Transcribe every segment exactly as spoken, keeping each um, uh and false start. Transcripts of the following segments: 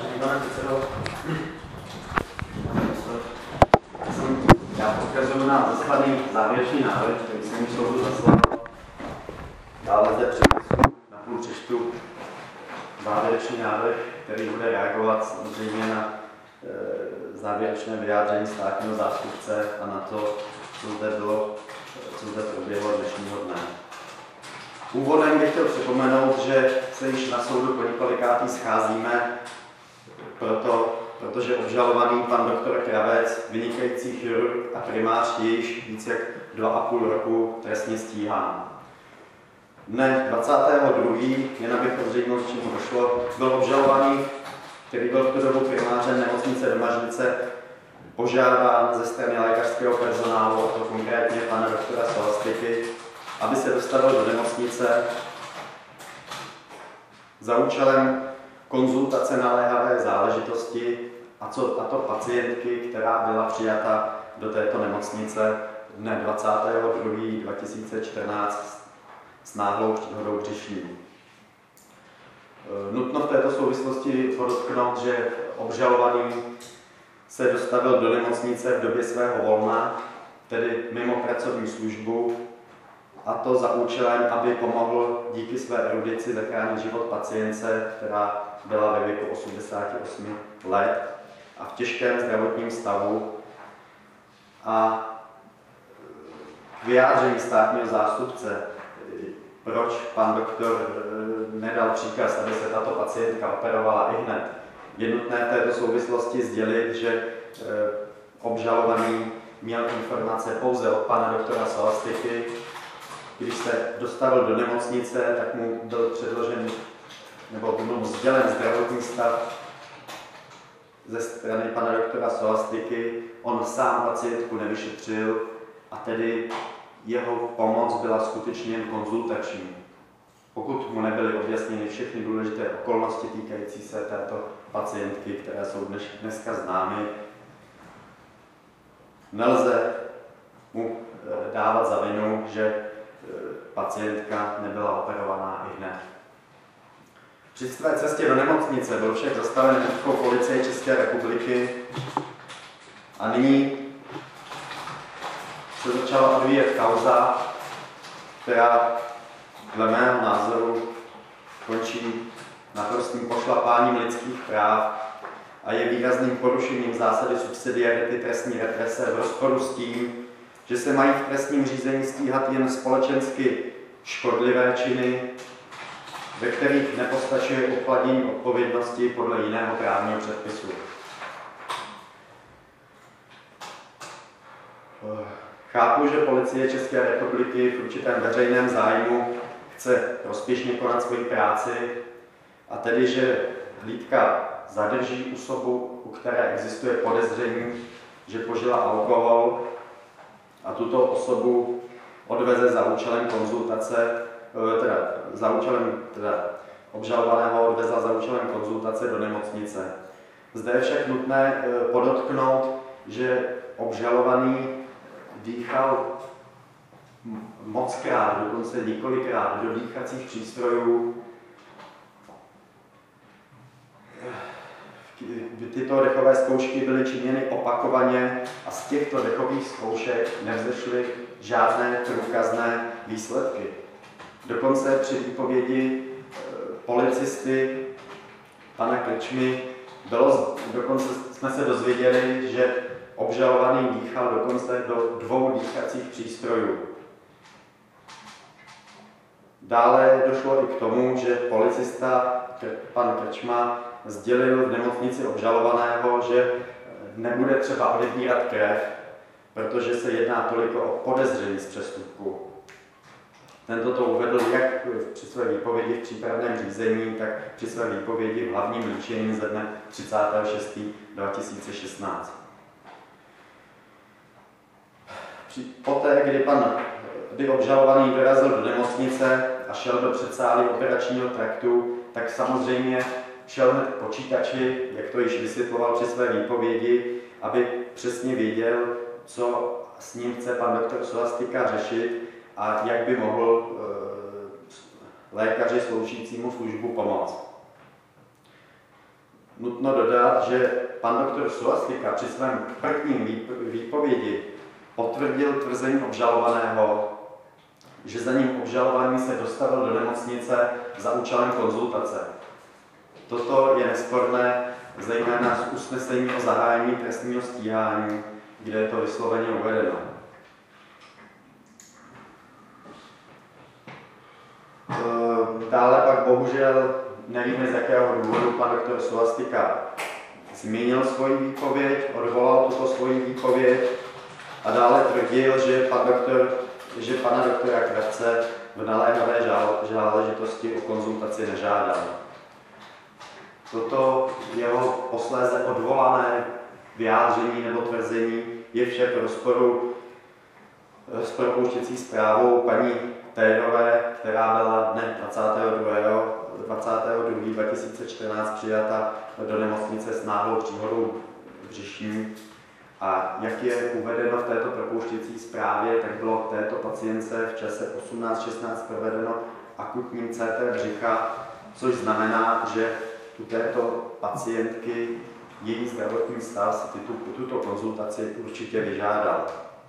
Vážený pane předsedo, já odkazuju na zaslaný závěrečný návrh, který jsem mi soudu zaslal. Dále zde předpisu na půl přečtu závěrečný návrh, který bude reagovat samozřejmě na e, závěrečné vyjádření státního zástupce a na to, co zde bylo, co zde proběhlo dnešního dne. Úvodem bych chtěl připomenout, že se již na soudu po několikátý scházíme, proto, protože obžalovaný pan doktor Kravec, vynikající chirurg a primář, je již více jak dva a půl roku trestně stíhán. Dne dvacátého druhého jen abych ozřejmil, k čemu došlo, byl obžalovaný, který byl v tu dobu primářem nemocnice Domažlice, požádán ze strany lékařského personálu, a to konkrétně pana doktora Salastiky, aby se dostavil do nemocnice za účelem konzultace naléhavé záležitosti, a, co, a to pacientky, která byla přijata do této nemocnice dne dvacátého druhého dva tisíce čtrnáct s náhlou příhodou břišní. Nutno v této souvislosti podotknout, že obžalovaný se dostavil do nemocnice v době svého volna, tedy mimo pracovní službu, a to za účelem, aby pomohl díky své erudici zachránit život pacientce, která byla ve věku osmdesáti osmi let a v těžkém zdravotním stavu. A vyjádření státního zástupce, proč pan doktor nedal příkaz, aby se tato pacientka operovala ihned, je nutné v této souvislosti sdělit, že obžalovaný měl informace pouze od pana doktora Salastiky. Když se dostavil do nemocnice, tak mu byl předložen nebo byl mu sdělen zdravotní stav ze strany pana doktora Salastiky. On sám pacientku nevyšetřil a tedy jeho pomoc byla skutečně jen konzultační. Pokud mu nebyly objasněny všechny důležité okolnosti týkající se této pacientky, které jsou dnes, dneska známy, nelze mu dávat za vinu, že pacientka nebyla operovaná ihned. Při své cestě do nemocnice byl však zastaven městskou policie České republiky a nyní se začala odvíjet kauza, která dle mého názoru končí naprostým pošlapáním lidských práv a je výrazným porušením zásady subsidiarity trestní represe v rozporu s tím, že se mají v trestním řízení stíhat jen společensky škodlivé činy, ve kterých nepostačuje uplatnění odpovědnosti podle jiného právního předpisu. Chápu, že policie České republiky v určitém veřejném zájmu chce prospěšně konat svoji práci, a tedy, že hlídka zadrží osobu, u které existuje podezření, že požila alkohol, a tuto osobu odveze za účelem konzultace, teda za účelem teda obžalovaného odvezla za účelem konzultace do nemocnice. Zde je však nutné podotknout, že obžalovaný dýchal mockrát, dokonce několikrát do dýchacích přístrojů. Tyto dechové zkoušky byly činěny opakovaně a z těchto dechových zkoušek nevzešly žádné průkazné výsledky. Dokonce při výpovědi policisty pana Krčmy bylo, dokonce jsme se dozvěděli, že obžalovaný dýchal dokonce do dvou dýchacích přístrojů. Dále došlo i k tomu, že policista pan Krčma sdělil v nemocnici obžalovaného, že nebude třeba odebírat krev, protože se jedná toliko o podezření z přestupku. Tento to uvedl jak při své výpovědi v přípravném řízení, tak při své výpovědi v hlavním líčení ze dne třicátého šestého dva tisíce šestnáct. Poté, kdy pan kdy obžalovaný dorazil do nemocnice a šel do předsálí operačního traktu, tak samozřejmě šel hned k počítači, jak to již vysvětloval při své výpovědi, aby přesně věděl, co s ním chce pan doktor Salastika řešit a jak by mohl e, lékaři sloužícímu službu pomoct. nutno dodat, že pan doktor Sulastika při svém prvním výpovědi potvrdil tvrzení obžalovaného, že za ním obžalovaný se dostavil do nemocnice za účelem konzultace. Toto je nesporné zejména z usnesení o zahájení trestního stíhání, kde je to vysloveně uvedeno. Dále pak bohužel nevíme, z jakého důvodu pan doktor Sulastika změnil svoji výpověď, odvolal tuto svoji výpověď a dále tvrdil, že, pan doktor, že pana doktora Kravce v naléhavé záležitosti o konzultaci nežádal. Toto jeho posléze odvolané vyjádření nebo tvrzení je však v rozporu s propouštěcí zprávou paní Térové, která byla dne dvacátého druhého dva tisíce čtrnáct přijata do nemocnice s náhlou příhodou břišní. A jak je uvedeno v této propouštěcí zprávě, tak bylo této pacientce v čase osmnáct šestnáct provedeno akutní C T břicha, což znamená, že u této pacientky její zdravotní stav si tuto, tuto konzultaci určitě vyžádal.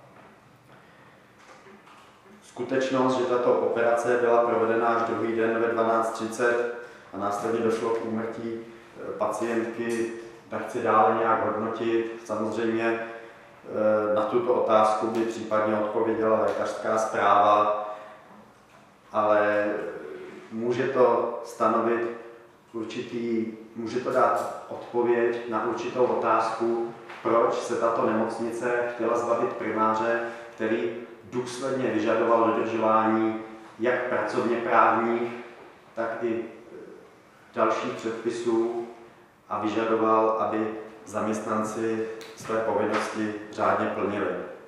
Skutečnost, že tato operace byla provedena až druhý den ve dvanáct třicet a následně došlo k úmrtí pacientky, nechci dále nějak hodnotit. Samozřejmě na tuto otázku by případně odpověděla lékařská zpráva, ale může to stanovit určitý, může to dát odpověď na určitou otázku, proč se tato nemocnice chtěla zbavit primáře, který důsledně vyžadoval dodržování jak pracovně právních, tak i dalších předpisů a vyžadoval, aby zaměstnanci své povinnosti řádně plnili.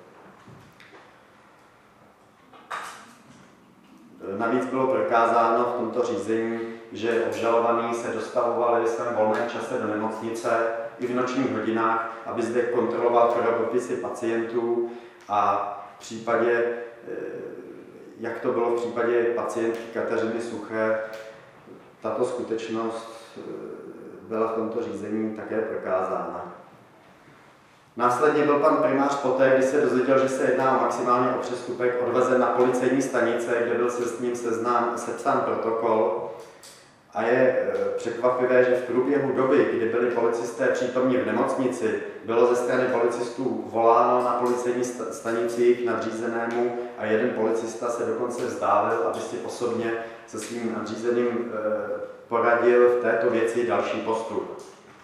Navíc bylo prokázáno v tomto řízení, že obžalovaný se dostavoval ve svém volném čase do nemocnice i v nočních hodinách, aby zde kontroloval krvopisy pacientů a v případě, jak to bylo v případě pacientky Kateřiny Suché, tato skutečnost byla v tomto řízení také prokázána. Následně byl pan primář poté, kdy se dozvěděl, že se jedná maximálně o přestupek, odvezen na policejní stanice, kde byl se s ním seznám, sepsán protokol. A je překvapivé, že v průběhu doby, kdy byli policisté přítomní v nemocnici, bylo ze strany policistů voláno na policejní stanici k nadřízenému a jeden policista se dokonce vzdálil, aby si osobně se svým nadřízeným poradil v této věci další postup.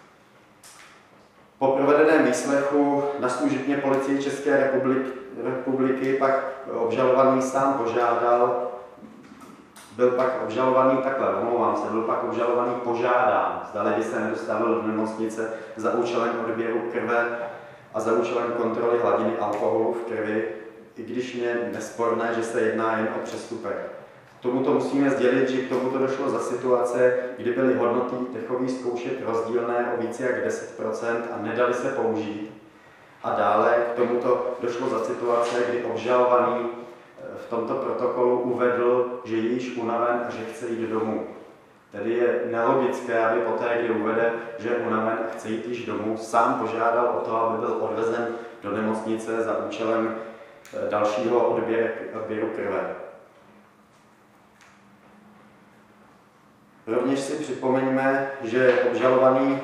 Po provedeném výslechu na služebně Policii České republiky, republiky pak obžalovaný sám požádal, byl pak obžalovaný takhle, omlouvám se, byl pak obžalovaný požádán, zdali by se nedostavil do nemocnice za účelem odběru krve a za účelem kontroly hladiny alkoholu v krvi, i když je nesporné, že se jedná jen o přestupek. K tomuto musíme sdělit, že k tomuto došlo za situace, kdy byly hodnoty dechových zkoušek rozdílné o více jak deset procent a nedali se použít. A dále k tomuto došlo za situace, kdy obžalovaný v tomto protokolu uvedl, že je již unaven a že chce jít domů. Tedy je nelogické, aby poté, kdy uvede, že je unaven a chce jít již domů, sám požádal o to, aby byl odvezen do nemocnice za účelem dalšího odběru, odběru krve. Rovněž si připomeňme, že obžalovaný,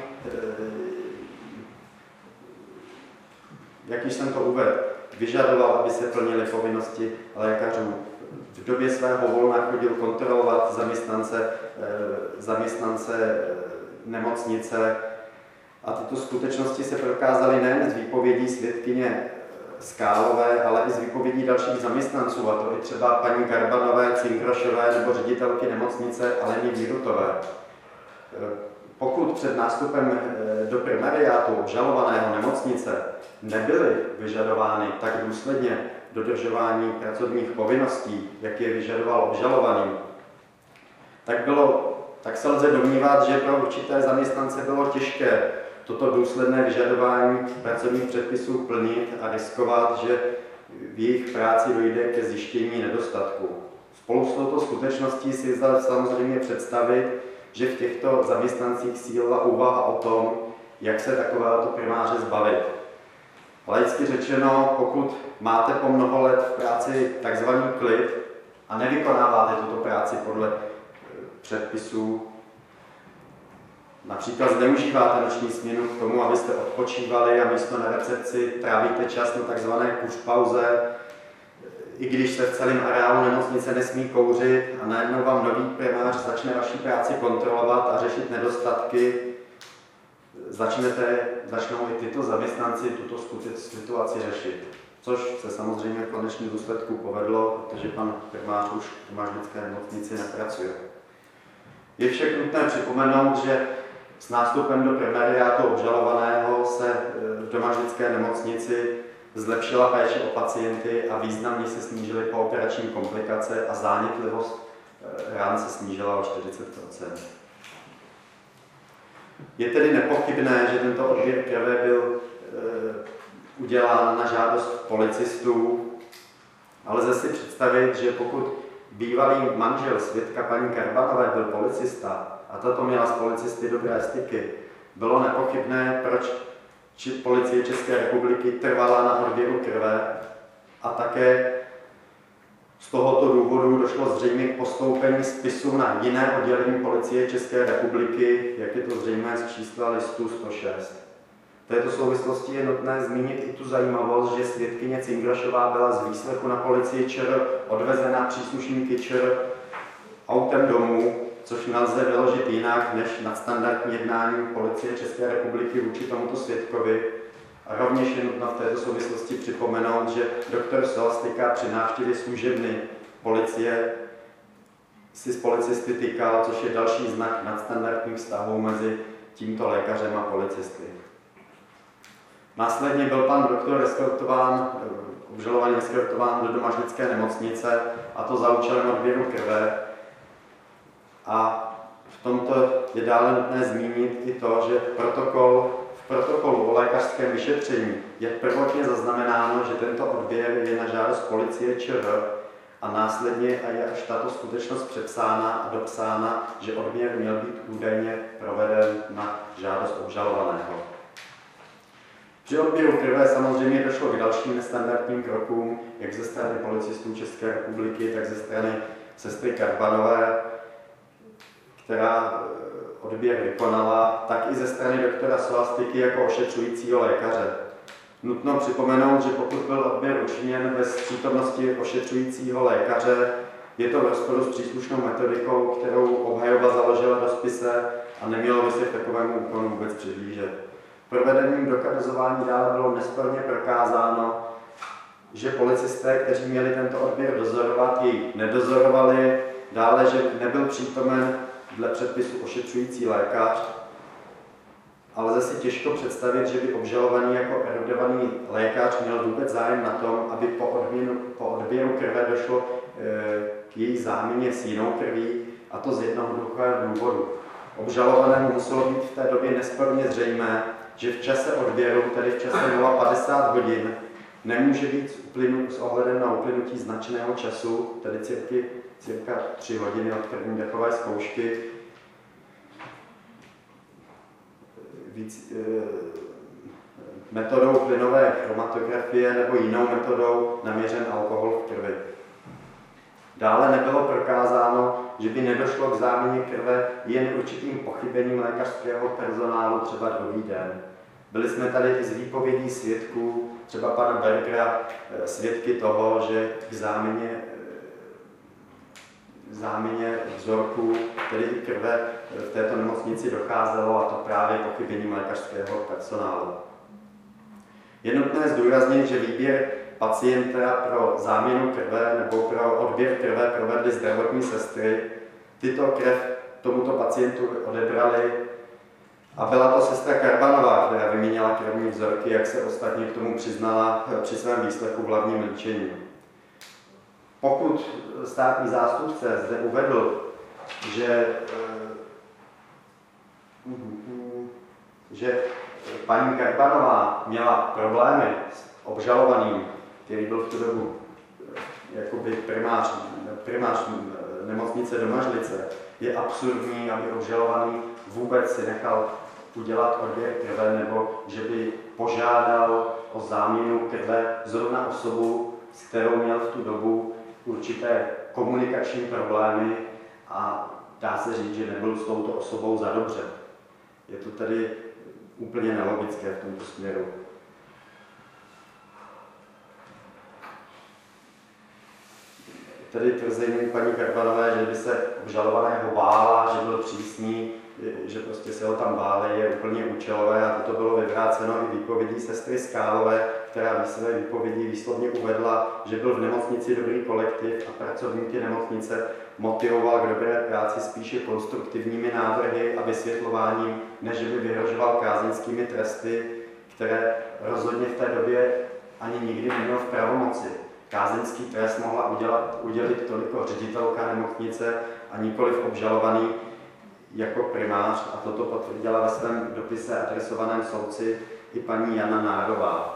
jak již jsem to uvedl, vyžadoval, aby se plnily povinnosti lékařů. V době svého volna chodil kontrolovat zaměstnance, zaměstnance nemocnice a tyto skutečnosti se prokázaly nejen z výpovědí svědkyně Skálové, ale i z výpovědí dalších zaměstnanců, a to i třeba paní Garbanové, Cingrošové nebo ředitelky nemocnice Aleny Výrutové. Pokud před nástupem do primariátu obžalovaného nemocnice nebyly vyžadovány tak důsledně dodržování pracovních povinností, jak je vyžadoval obžalovaný, tak, bylo, tak se lze domnívat, že pro určité zaměstnance bylo těžké toto důsledné vyžadování pracovních předpisů plnit a riskovat, že v jejich práci dojde ke zjištění nedostatku. Spolu s touto skutečností si lze samozřejmě představit, že v těchto zaměstnancích sílila úvaha o tom, jak se takovéhoto primáře zbavit. Laicky řečeno, pokud máte po mnoho let v práci takzvaný klid a nevykonáváte tuto práci podle předpisů, například zneužíváte noční směnu k tomu, abyste odpočívali a místo na recepci trávíte čas na takzvané kuřpauze, i když se v celém areálu nemocnice nesmí kouřit a najednou vám nový primář začne vaši práci kontrolovat a řešit nedostatky, začnete, začnou i tyto zaměstnanci tuto situaci řešit. Což se samozřejmě v konečném důsledku povedlo, protože pan primář už v domážnické nemocnici nepracuje. Je však nutné připomenout, že s nástupem do premiériátu obžalovaného se v domážnické nemocnici zlepšila péče o pacienty a významně se snížily pooperační komplikace a zánětlivost rán se snížila o čtyřicet procent. Je tedy nepochybné, že tento odběr krve byl e, udělán na žádost policistů, ale lze si představit, že pokud bývalý manžel svědka paní Karbanové byl policista a tato měla s policisty dobré styky, bylo nepochybné, proč či policie České republiky trvala na odběru krve a také z tohoto důvodu došlo zřejmě k postoupení spisu na jiné oddělení policie České republiky, jak je to zřejmé z čísla listu sto šest. V této souvislosti je nutné zmínit i tu zajímavost, že svědkyně Cingrašová byla z výslechu na policii ČR odvezena příslušníky ČR autem domů, což nelze vyložit jinak než nadstandardní jednání policie České republiky vůči tomuto svědkovi. A rovněž je nutno v této souvislosti připomenout, že doktor Solastika při návštěvě služebny policie si s policisty tykal, což je další znak nadstandardních vztahů mezi tímto lékařem a policisty. Následně byl pan doktor eskortován, obžalovaný eskortován do domážnické nemocnice, a to za účelem odběru krve. A v tomto je dále nutné zmínit i to, že protokol, v protokolu o lékařském vyšetření je prvotně zaznamenáno, že tento odběr je na žádost policie ČR a následně a je až tato skutečnost přepsána a dopsána, že odběr měl být údajně proveden na žádost obžalovaného. Při odběru krve samozřejmě došlo k dalším nestandardním krokům, jak ze strany policistů České republiky, tak ze strany sestry Karbanové, která odběr vykonala, tak i ze strany doktora Solastiky jako ošetřujícího lékaře. Nutno připomenout, že pokud byl odběr učiněn bez přítomnosti ošetřujícího lékaře, je to v rozporu s příslušnou metodikou, kterou obhajoba založila do spise a nemělo by se k takovému úkonu vůbec přihlížet. Provedením dokazování dále bylo nesporně prokázáno, že policisté, kteří měli tento odběr dozorovat, jej nedozorovali, dále, že nebyl přítomen dle předpisu ošetřující lékař, ale lze si těžko představit, že by obžalovaný jako erudovaný lékař měl vůbec zájem na tom, aby po, odměnu, po odběru krve došlo e, k její záměně s jinou krví, a to z jednoduchého důvodu. Obžalovanému muselo být v té době nesporně zřejmé, že v čase odběru, tedy v čase nula padesát hodin, nemůže být s, uplynu, s ohledem na uplynutí značného času, tedy cirky, cirka tři hodiny od první dechové zkoušky, víc, e, metodou plynové chromatografie nebo jinou metodou naměřen alkohol v krvi. Dále nebylo prokázáno, že by nedošlo k záměně krve jen určitým pochybením lékařského personálu třeba druhý den. Byli jsme tady i z výpovědí svědků, třeba pana Bergera, svědky toho, že k záměně, záměně vzorků, tedy i krve v této nemocnici docházelo, a to právě pochybením lékařského personálu. Je nutné zdůraznit, že výběr pacienta pro záměnu krve nebo pro odběr krve provedly zdravotní sestry. Tyto krev tomuto pacientu odebrali a byla to sestra Karbanová, která vyměnila krevní vzorky, jak se ostatně k tomu přiznala při svém výslechu v hlavním líčení. Pokud státní zástupce zde uvedl, že, že paní Karbanová měla problémy s obžalovaným, který byl v tu dobu jakoby primář, primář nemocnice Domažlice, je absurdní, aby obžalovaný vůbec si nechal udělat odběr krve, nebo že by požádal o záměnu krve zrovna osobu, s kterou měl v tu dobu určité komunikační problémy a dá se říct, že nebyl s touto osobou za dobře. Je to tedy úplně nelogické v tomto směru. Tedy tvrzení paní Karpanové, že by se obžalovaného bála, že byl přísný, že prostě se ho tam báli, je úplně účelové a toto bylo vyvráceno i výpovědí sestry Skálové, která ve své výpovědi výslovně uvedla, že byl v nemocnici dobrý kolektiv a pracovníky nemocnice motivoval k dobré práci spíše konstruktivními návrhy a vysvětlováním, než by vyhrožoval kázeňskými tresty, které rozhodně v té době ani nikdy neměl v pravomoci. Kázeňský trest mohla udělat, udělit toliko ředitelka nemocnice a nikoliv obžalovaný jako primář, a toto potvrdila ve svém dopise adresovaném soudci i paní Jana Nárová.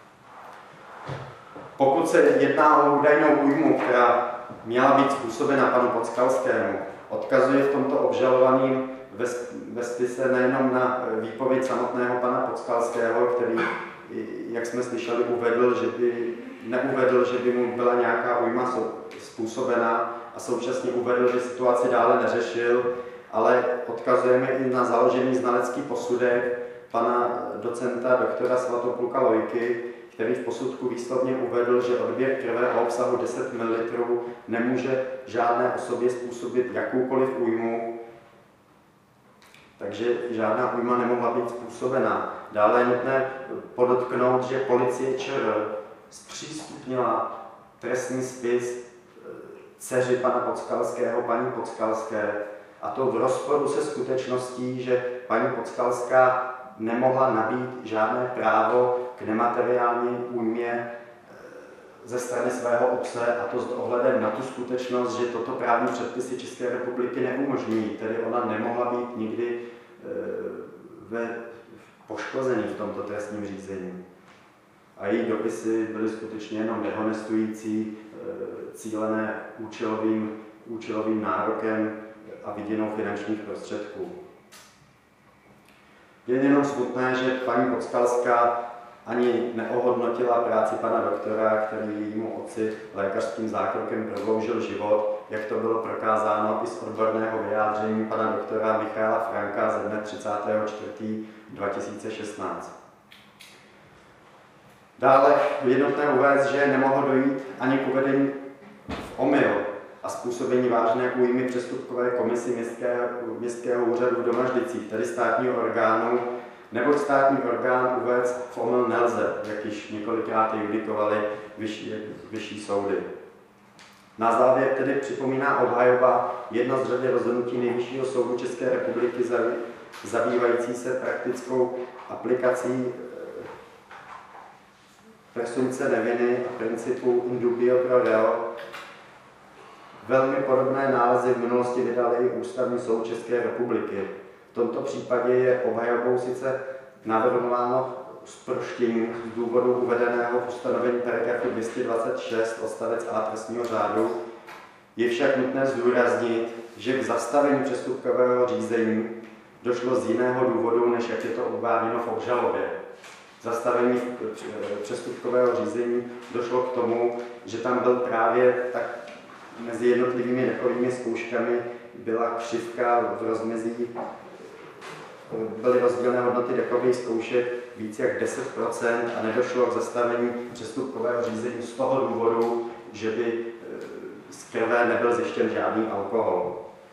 Pokud se jedná o údajnou újmu, která měla být způsobena panu Podskalskému, odkazuje v tomto obžalovaným ve, ve spise nejenom na výpověď samotného pana Podskalského, který, jak jsme slyšeli, uvedl, že by, neuvedl, že by mu byla nějaká újma způsobena a současně uvedl, že situaci dále neřešil, ale odkazujeme i na založený znalecký posudek pana docenta doktora Svatopluka Lojky, který v posudku výslovně uvedl, že odběr krve o obsahu deset mililitrů nemůže žádné osobě způsobit jakoukoliv újmu, takže žádná újma nemohla být způsobena. Dále je nutné podotknout, že policie ČR zpřístupnila trestní spis dceři pana Podskalského, paní Podskalské, a to v rozporu se skutečností, že paní Podskalská nemohla nabít žádné právo k nemateriální újmě ze strany svého otce, a to s ohledem na tu skutečnost, že toto právní předpisy České republiky neumožňují, tedy ona nemohla být nikdy ve poškozený v tomto trestním řízení. A její dopisy byly skutečně jenom dehonestující, cílené účelovým, účelovým nárokem a viděnou finančních prostředků. Je jenom smutné, že paní Podskalská ani neohodnotila práci pana doktora, který jejímu otci lékařským zákrokem prodloužil život, jak to bylo prokázáno i z odborného vyjádření pana doktora Michaela Franka ze dne třicátého čtvrtého dva tisíce šestnáct. Dále je nutné uvést, že nemohlo dojít ani k uvedení v omyl a způsobení vážné újmy přestupkové komisi městského, městského úřadu v Domažlicích, tedy státního orgánu, neboť státní orgán uvést v omyl nelze, jak již několikrát judikovali vyšší, vyšší soudy. Na závěr tedy připomíná obhajoba jedno z řady rozhodnutí Nejvyššího soudu České republiky zabývající se praktickou aplikací presumpce neviny a principu in dubio pro reo. Velmi podobné nálezy v minulosti vydal i Ústavní soud České republiky. V tomto případě je obhajobou sice navrhováno zproštění z důvodu uvedeného v ustanovení paragrafu dvě stě dvacet šest odstavec A trestního řádu. Je však nutné zdůraznit, že k zastavení přestupkového řízení došlo z jiného důvodu, než jak je to uváděno v obžalobě. Zastavení přestupkového řízení došlo k tomu, že tam byl právě tak mezi jednotlivými dechovými zkouškami byla křivka v rozmezí, byly rozdílné hodnoty dechových zkoušek víc jak deset procent a nedošlo k zastavení přestupkového řízení z toho důvodu, že by z krve nebyl zjištěn žádný alkohol.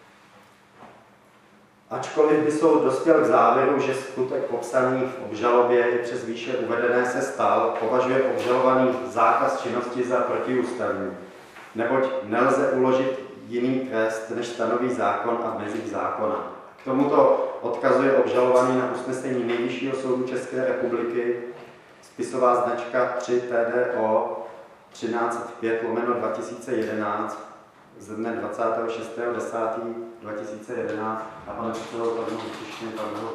Ačkoliv by soud dospěl k závěru, že skutek popsaný v obžalobě i přes výše uvedené se stal, považuje obžalovaný zákaz činnosti za protiústavní, neboť nelze uložit jiný trest, než stanoví zákon a v mezích zákona. K tomuto odkazuje obžalovaný na usnesení Nejvyššího soudu České republiky, spisová značka tři T D O třináct set pět lomeno dva tisíce jedenáct ze dne dvacátého šestého desátého dva tisíce jedenáct a pane předsedo, pardon, příště, pardon,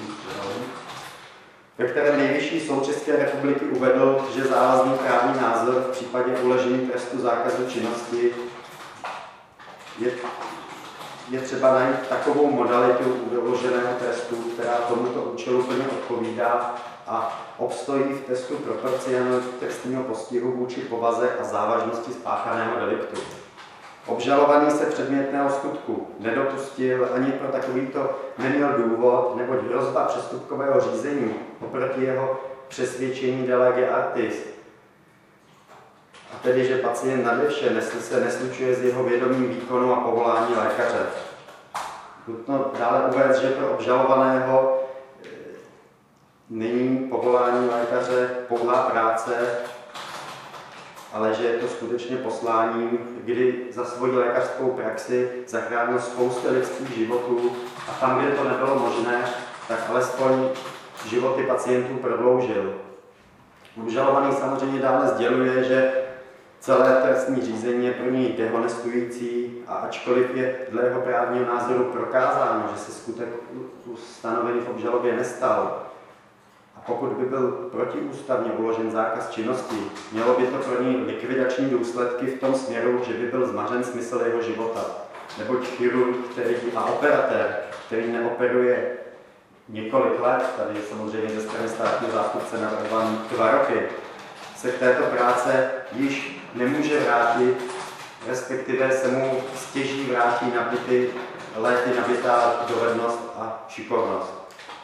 ve kterém Nejvyšší soud České republiky uvedl, že závazný právní názor v případě uložení trestu zákazu činnosti je, je třeba najít takovou modalitu uloženého trestu, která tomuto účelu plně odpovídá a obstojí v testu proporcionality trestního postihu vůči povaze a závažnosti spáchaného deliktu. Obžalovaný se předmětného skutku nedopustil, ani pro takovýto neměl důvod, neboť hrozba přestupkového řízení oproti jeho přesvědčení de lege artis, a tedy, že pacient nade vše se neslučuje s jeho vědomím výkonu a povolání lékaře. Nutno dále uvést, že pro obžalovaného není povolání lékaře pouhá práce, ale že je to skutečně posláním, kdy za svoji lékařskou praxi zachránil spoustu lidských životů a tam, kde to nebylo možné, tak alespoň životy pacientů prodloužil. Obžalovaný samozřejmě dále sděluje, že celé trestní řízení je pro něj dehonestující a ačkoliv je dle jeho právního názoru prokázáno, že se skutek stanovený v obžalobě nestal, a pokud by byl protiústavně uložen zákaz činnosti, mělo by to pro něj likvidační důsledky v tom směru, že by byl zmařen smysl jeho života. Neboť chirurg, který a operatér, který neoperuje několik let, tady je samozřejmě ze strany státního zástupce navrhovaný dva roky, se k této práce již nemůže vrátit, respektive se mu stěží vrátí nabity, léty nabitá dovednost a šikovnost.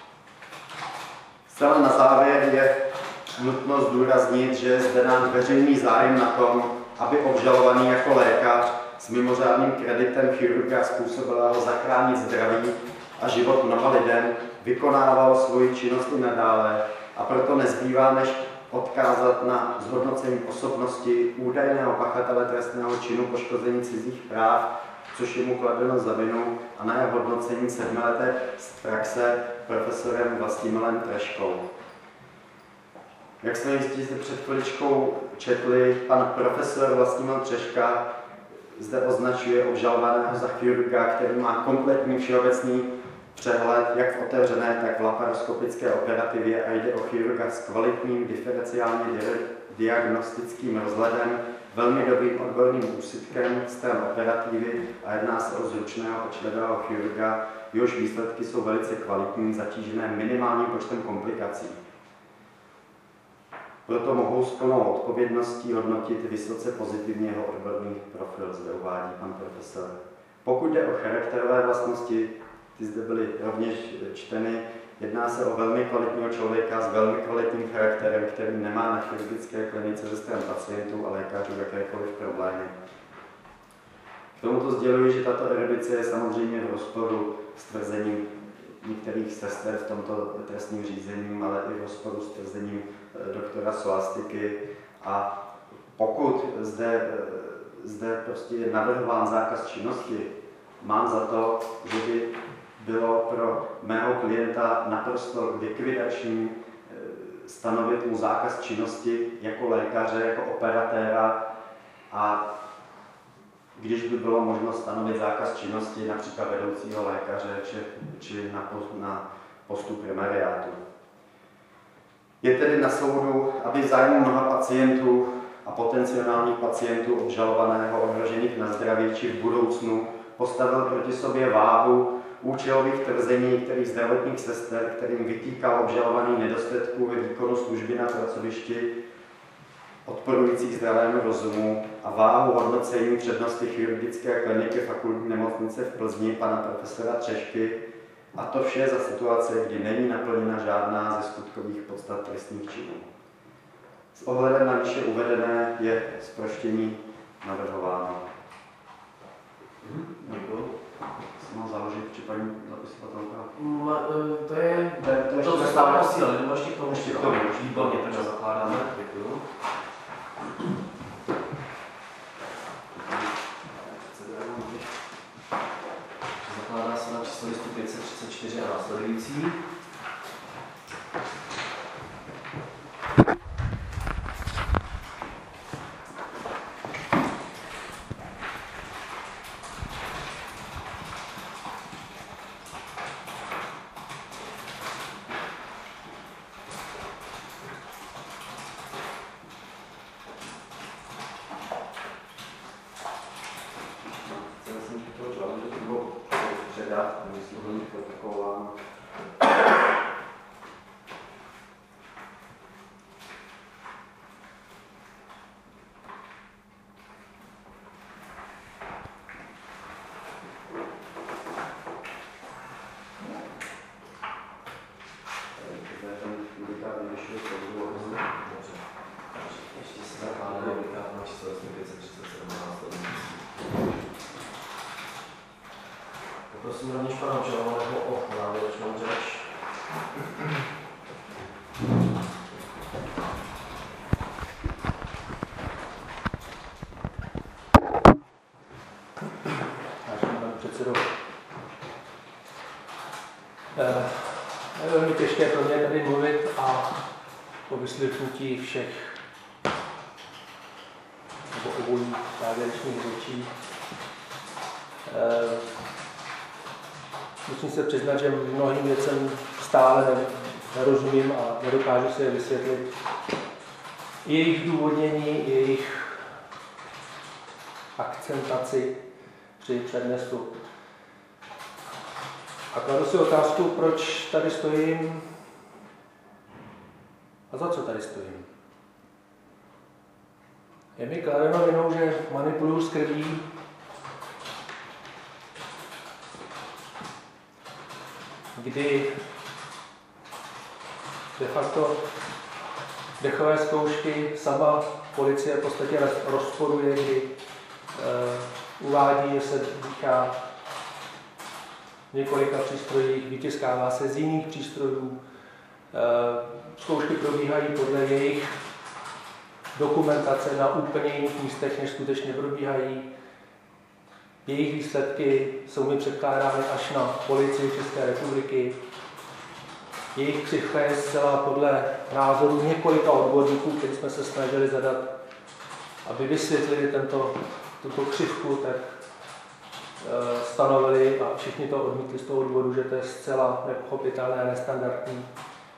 Zcela na závěr je nutno zdůraznit, že je zde nám veřejný zájem na tom, aby obžalovaný jako lékař s mimořádným kreditem chirurga způsobilého zachránit zdraví a život mnoha lidem vykonával svoji činnost i nadále, a proto nezbývá, než odkázat na zhodnocení osobnosti údajného pachatele trestného činu poškození cizích práv, což je mu kladeno za vinu, a na jeho hodnocení sedmileté z praxe profesorem Vlastimilem Treškou. Jak jsme jistě se před chviličkou četli, pan profesor Vlastimil Třeška zde označuje obžalovaného za chirurga, který má kompletní všeobecný přehled jak v otevřené, tak v laparoskopické operativě, a jde o chirurga s kvalitním diferenciálně diagnostickým rozhledem, velmi dobrým odborným úsudkem stran operativy, a jedná se o zručného pečlivého chirurga, jehož výsledky jsou velice kvalitní, zatížené minimálním počtem komplikací. Proto mohou s plnou odpovědností hodnotit vysoce pozitivně jeho odborný profil, zde uvádí pan profesor. Pokud jde o charakterové vlastnosti, ty zde byly rovněž čteny. Jedná se o velmi kvalitního člověka s velmi kvalitním charakterem, který nemá na chirurgické klinice ze stran pacientů a lékařů jakékoliv problémy. K tomuto sděluji, že tato erudice je samozřejmě v rozporu s tvrzením některých sester v tomto trestním řízení, ale i v rozporu s tvrzením doktora Solastiky. A pokud zde, zde prostě je navrhován zákaz činnosti, mám za to, že by bylo pro mého klienta naprosto likvidační stanovit mu zákaz činnosti jako lékaře, jako operatéra, a když by bylo možno stanovit zákaz činnosti například vedoucího lékaře či, či na, na postup primariátu. Je tedy na soudu, aby v zájmu mnoha pacientů a potenciálních pacientů obžalovaného ohrožených na zdraví či v budoucnu postavil proti sobě váhu účelových tvrzení některých zdravotních sester, kterým vytýkal obžalovaný nedostatků ve výkonu služby na pracovišti, odporujících zdravému rozumu, a váhu hodnocení přednosti chirurgické kliniky fakultní nemocnice v Plzni pana profesora Třešky, a to vše za situace, kdy není naplněna žádná ze skutkových podstat trestných činů. S ohledem na výše uvedené je zproštění navrhováno. Děkuji. Mám založit, či paní zapisovatelka? To je, to je to zůstává síle, nebo ještě k tomu? Ještě k tomu, výborně, takže zakládáme. Děkuji. Zakládá se na číslo listu pět set třicet čtyři a následující. prosím rovněž pana obžalovaného o závěrečnou řeč. Vážený pane předsedo, je velmi těžké pro mě tady mluvit a po vyslychnutí všech nebo obojí závěrečných řečí. Musím se přiznat, že mnohým věcem stále nerozumím a nedokážu si je vysvětlit. Jejich důvodnění, jejich akcentaci při přednesu. A kladu si otázku, proč tady stojím a za co tady stojím. Je mi kladeno vinou, že manipuluju s krví, kdy de facto dechové zkoušky sama policie v podstatě rozporuje, kdy e, uvádí, že se dýchá v několika přístrojích, vytiskává se z jiných přístrojů. E, zkoušky probíhají podle jejich dokumentace na úplně jiných místech, než skutečně probíhají. Jejich výsledky jsou mi předkládány až na policii České republiky. Jejich křivka je zcela podle názoru několika odborníků, kteří jsme se snažili zadat, aby vysvětlili tento, tuto křivku, tak e, stanovili a všichni to odmítli z toho důvodu, že to je zcela nepochopitelné a nestandardní.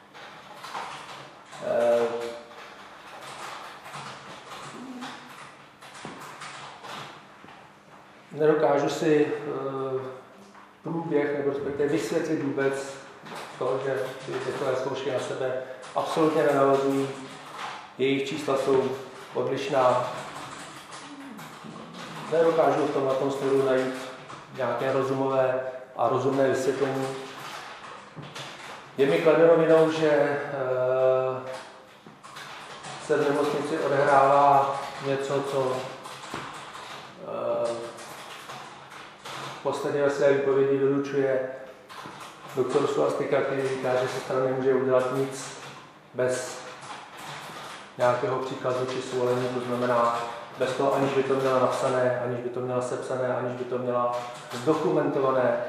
E, Nedokážu si e, průběh nebo respektive vysvětlit vůbec to, že ty takové zkoušky na sebe absolutně nenavazují. Jejich čísla jsou odlišná. Nedokážu v tom na tom směru najít nějaké rozumové a rozumné vysvětlení. Je mi kladeno vinou, že e, se v nemocnici odehrává něco, co e, posledně ve své výpovědi vylučuje doktor Suastika, který říká, že se strana nemůže udělat nic bez nějakého příkazu či svolení, to znamená bez toho, aniž by to měla napsané, aniž by to měla sepsané, aniž by to měla zdokumentované.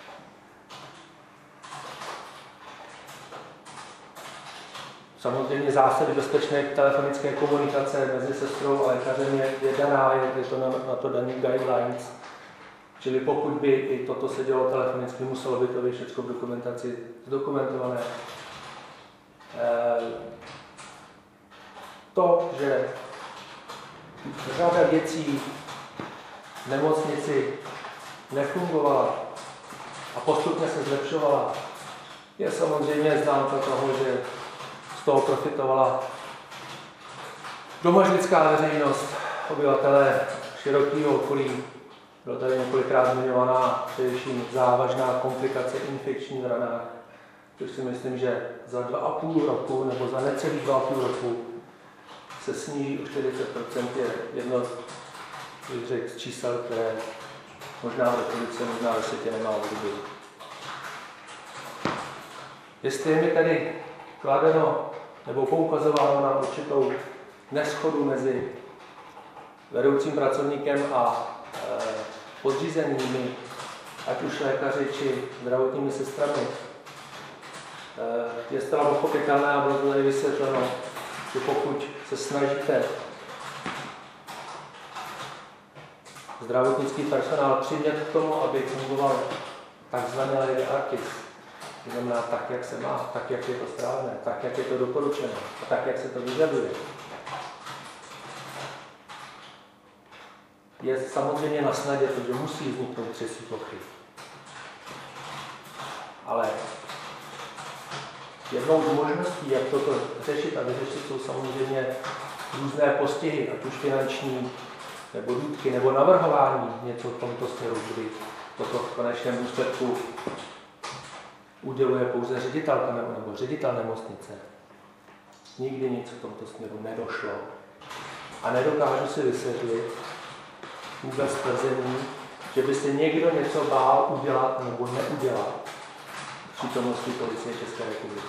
Samozřejmě zásady bezpečné telefonické komunikace mezi sestrou a lékařem je, je daná, je, je to na, na to daný guidelines. Čili pokud by i toto se dělo telefonicky, muselo by to být všechno v dokumentaci zdokumentované. To, že řada věcí v nemocnici nefungovala a postupně se zlepšovala, je samozřejmě známka toho, že z toho profitovala domažlická veřejnost, obyvatelé širokého okolí. Byla tady několikrát zmiňovaná především závažná komplikace infekční v ranách, což si myslím, že za dva a půl roku nebo za necelých dva a půl roku se sníží o čtyřicet procent, je jedno z čísel, které možná v republice, možná ve světě nemá obdoby. Jestli je mi tady kladeno nebo poukazováno na určitou neschodu mezi vedoucím pracovníkem a e, podřízenými, ať už lékaři či zdravotními sestrami, e, je zcela pochopitelné a bylo to tady vysvětleno, že pokud se snažíte zdravotnický personál přimět k tomu, aby fungoval takzvané lege artis, to znamená tak, jak se má, tak, jak je to správné, tak, jak je to doporučeno a tak, jak se to vyžaduje, je samozřejmě na snadě to, že musí vzniknout třecí plochy. Ale jednou z možností, jak toto řešit a vyřešit, jsou samozřejmě různé postihy, ať už finanční, nebo důtky, nebo navrhování něco v tomto směru, kdy toto v konečném důsledku uděluje pouze ředitelka nebo, nebo ředitel nemocnice. Nikdy nic v tomto směru nedošlo. A nedokážu si vysvětlit vůbec tvrzení, že by se někdo něco bál udělat nebo neudělat v přítomnosti policie České republiky.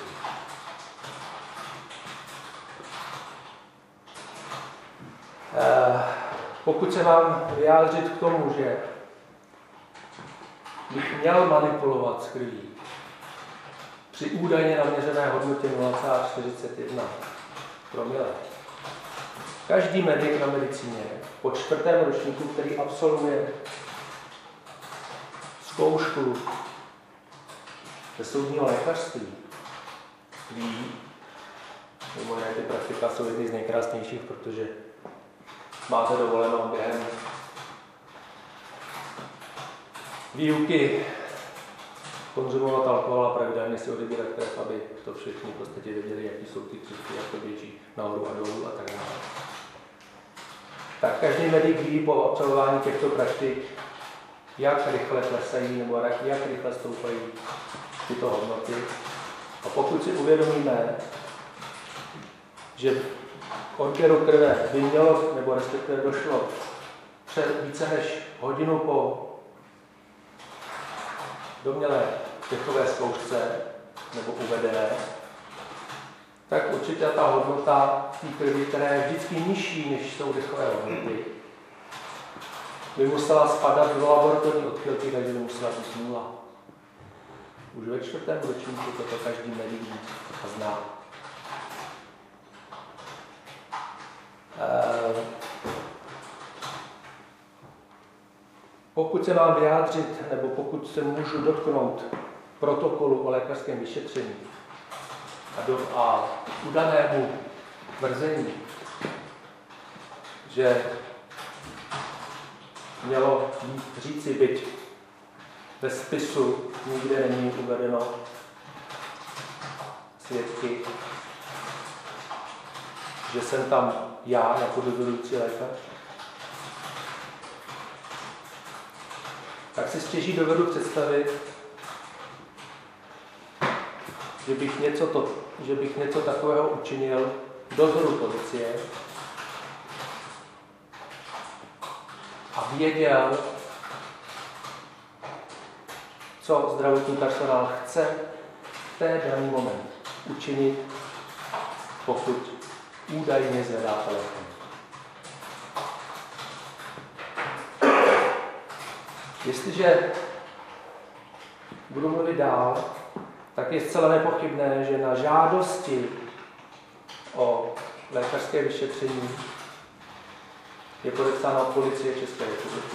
Eh, pokud se mám vyjádřit k tomu, že bych měl manipulovat s krví při údajně naměřené hodnotě nula celá čtyřicet jedna promile, každý medic na medicíně po čtvrtém ročníku, který absolvuje zkoušku ze soudního lékařství, ví, mimo jiné ty praktika jsou jedny z nejkrásnějších, protože máte dovoleno během výuky konzumovat alkohol a pravidelně si odebírat krev, aby to všichni v podstatě věděli, jaký jsou ty křivky, jak to běží nahoru a dolů a tak dále. Tak každý medic ví po absolvování těchto praktik, jak rychle klesají nebo jak, jak rychle stoupají tyto hodnoty. A pokud si uvědomíme, že k odběru krve by mělo, nebo respektive došlo před více než hodinu po domnělé dechové zkoušce nebo uvedené, tak určitě ta hodnota té krvi, která je vždycky nižší, než jsou dechové hodnoty, by musela spadat do laboratorní odchylky, takže by musela být nula. Už ve čtvrtém ročníku toto každý medic ví a zná. Ehm, pokud se mám vyjádřit, nebo pokud se můžu dotknout protokolu o lékařském vyšetření a, do, a udanému tvrzení, že mělo říci, byť ve spisu nikde není uvedeno svědky, že jsem tam já jako dozorující lékař, tak si stěží dovedu představit, že bych něco, to, že bych něco takového učinil v dozoru policie a věděl, co zdravotní personál chce v ten daný moment učinit, pokud údajně zvedá telefon. Jestliže budu mluvit dál, tak je zcela nepochybné, že na žádosti o lékařské vyšetření je podepsána policie České republiky.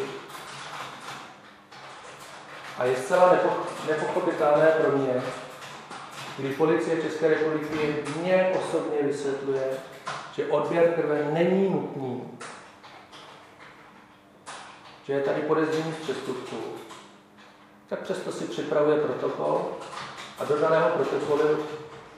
A je zcela nepochopitelné pro mě, kdy policie České republiky mě osobně vysvětluje, že odběr krve není nutný, že je tady podezření z přestupku, tak přesto si připravuje protokol a do daného protokolu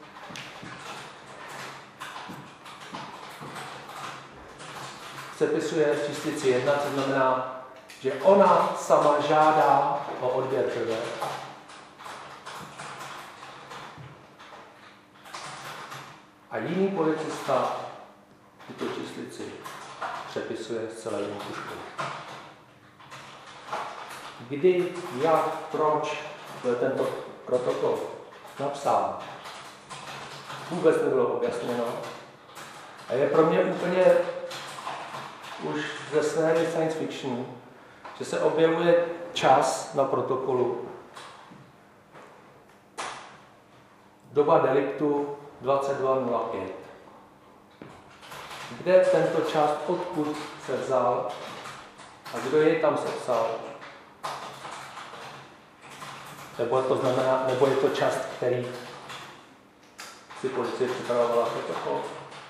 sepisuje v číslici jedna, co znamená, že ona sama žádá o odběr krve. A jiný policista tuto číslici přepisuje zcela jinou tuškou. Kdy, jak, proč byl tento protokol napsán, vůbec nebylo objasněno. A je pro mě úplně už ze sféry science fiction, že se objevuje čas na protokolu. Doba deliktu dvacet dva nula pět. Kde tento čas, odkud se vzal a kdo jej tam sepsal? Nebo to znamená, nebo je to čas, který si policie připravovala protokol?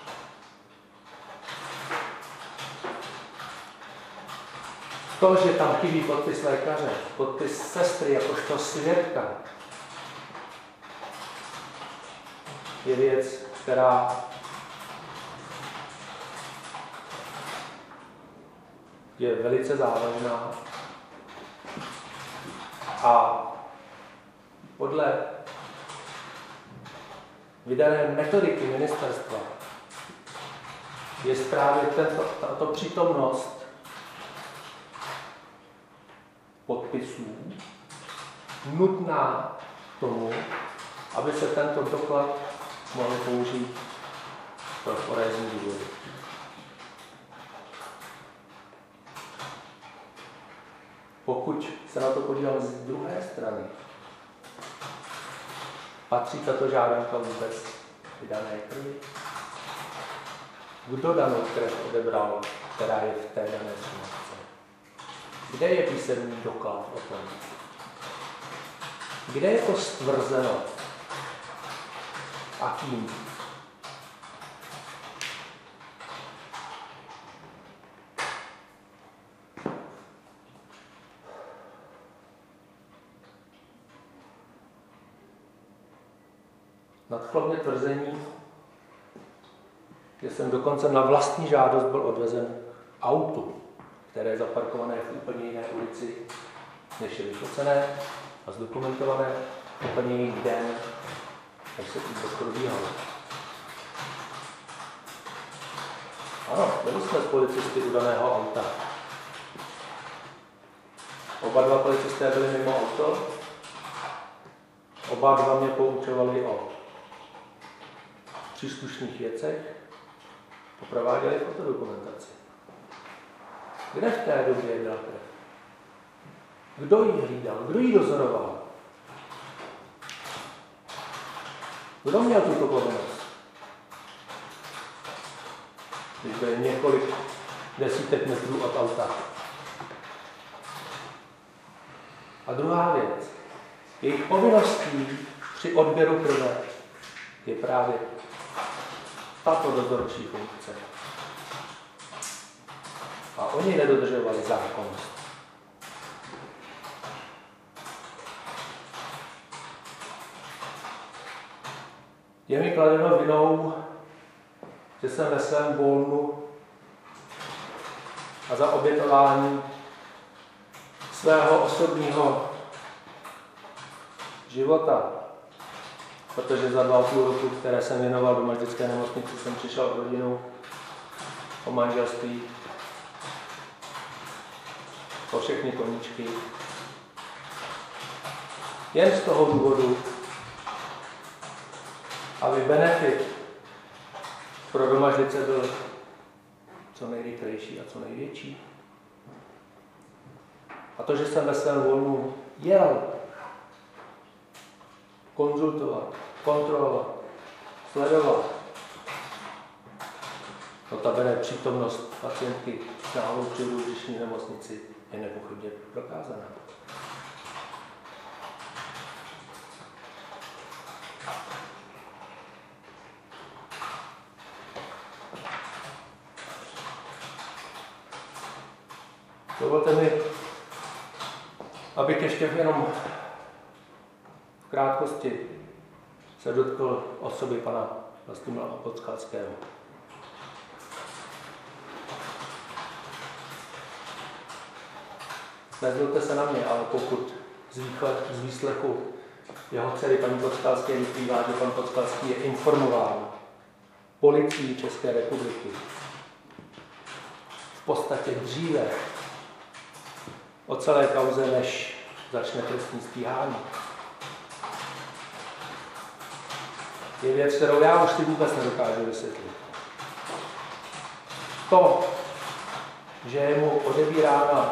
To, že tam chybí podpis lékaře, podpis sestry jakožto svědka, je věc, která je velice závažná a podle vydané metodiky ministerstva je právě tento, tato přítomnost policistů nutná k tomu, aby se tento doklad mohl použít pro forenzní důvody. Pokud se na to podívám z druhé strany, patří tato žádanka vůbec vydané krvi? Kdo danou krev odebral, která je v té dané sňatce? Kde je písemný doklad o tom? Kde je to stvrzeno? A kým? Nadchlo mě tvrzení, že jsem dokonce na vlastní žádost byl odvezen autu, které je zaparkované v úplně jiné ulici, než je vyfocené a zdokumentované úplně jiný den, než se tím probíhalo. Ano, byli jsme s policisty u daného auta. Oba dva policisté byli mimo auto, oba dva mě poučovali o příslušných věcech, poprováděli fotodokumentaci. Kde v té době byla krev? Kdo ji hlídal? Kdo ji dozoroval? Kdo měl tuto povinnost? Když to je několik desítek metrů od auta. A druhá věc. Jejich povinností při odběru krve je právě tato dozorčí funkce. A oni nedodržovali zákonnost. Je mi kladeno vinou, že jsem ve svém volnu a za obětování svého osobního života, protože za dva a půl roku, které jsem věnoval do Maždické nemocnici, jsem přišel o rodinu, o manželství, o všechny koníčky. Jen z toho důvodu, aby benefit pro Domažlice byl co nejrychlejší a co největší. A to, že jsem ve svém volnu jel konzultovat, kontrolovat, sledovat, notabene přítomnost pacientky s náhodou při urgentní nemocnici je nepochybně prokázaná. Dovolte mi, abych ještě jenom v krátkosti se dotkl osoby pana Vlastimila Podskalského. Nezlobte se na mě, ale pokud z, výchled, z výslechu jeho dcery paní Podskalské vyplývá, že pan Podskalský je informován policií České republiky v podstatě dříve o celé kauze, než začne trestní stíhání, je věc, kterou já už si vůbec nedokážu vysvětlit. To, že je mu odebírána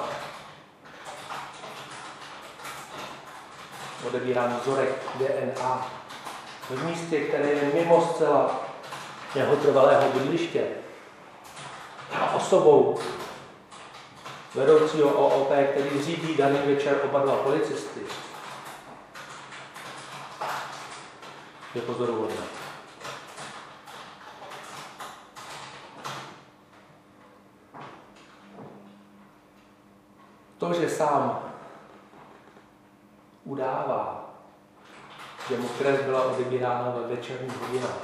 odebírán vzorek D N A v místě, které je mimo zcela jeho trvalého bydliště a osobou vedoucího O O P, který řídí daný večer oba dva policisty, je pozoruhodné. To, že sám udává, že mu krev byla odebírána ve večerních hodinách,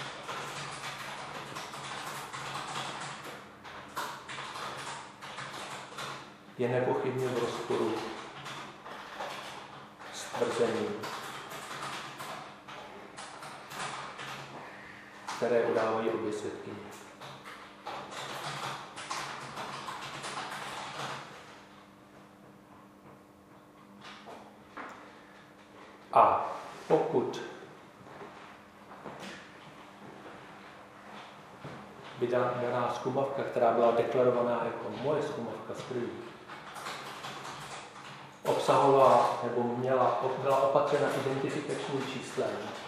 je nepochybně v rozporu s tvrzením, které udávají obě svědkyně. vydaná zkumavka, která byla deklarovaná jako moje zkumavka z krví, obsahovala nebo měla, byla opatřena identifikačním číslem,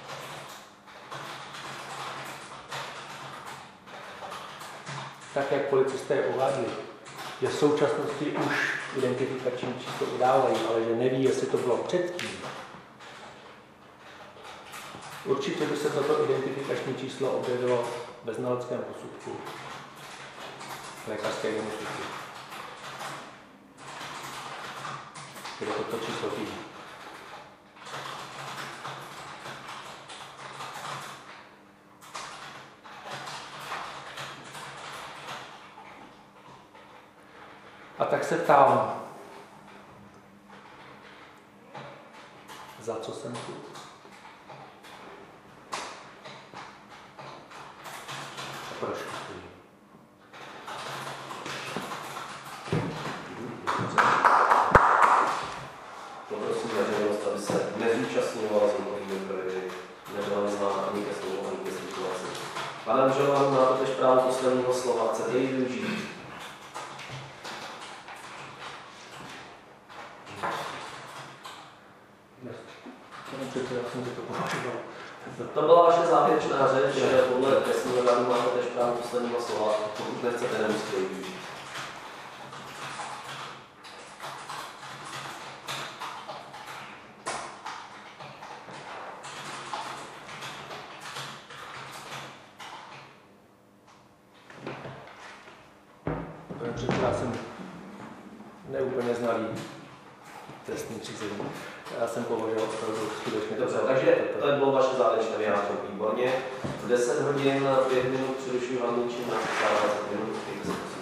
tak jak policisté uváděli, že v současnosti už identifikační číslo udávají, ale že neví, jestli to bylo předtím. Určitě by se toto identifikační číslo objevilo ve znaleckém posudku lékařské genetiky, kde toto číslo chybí. A tak se ptám, za co jsem tu? A proč tu stojím? Poprosím veřejnost, aby se nezúčastňovala zvukovými projevy, nebyla vyzvána ani ke slovu, ani ke situaci. Pane Anželman, máte tež právo posledního slova, chcete ji využít? To byla vaše závěrečná řeč, že podle trestního řádu máte tež právo posledního slova, pokud nechcete, nemusíte ji využít. Já jsem neúplně znalý trestní řízení. Já jsem považoval opravdu skutečně. Dobře, takže to bylo vaše závěrečné vyjádření. Výborně. V deset hodin pět minut přerušuji hlavní čin na dvacet minut.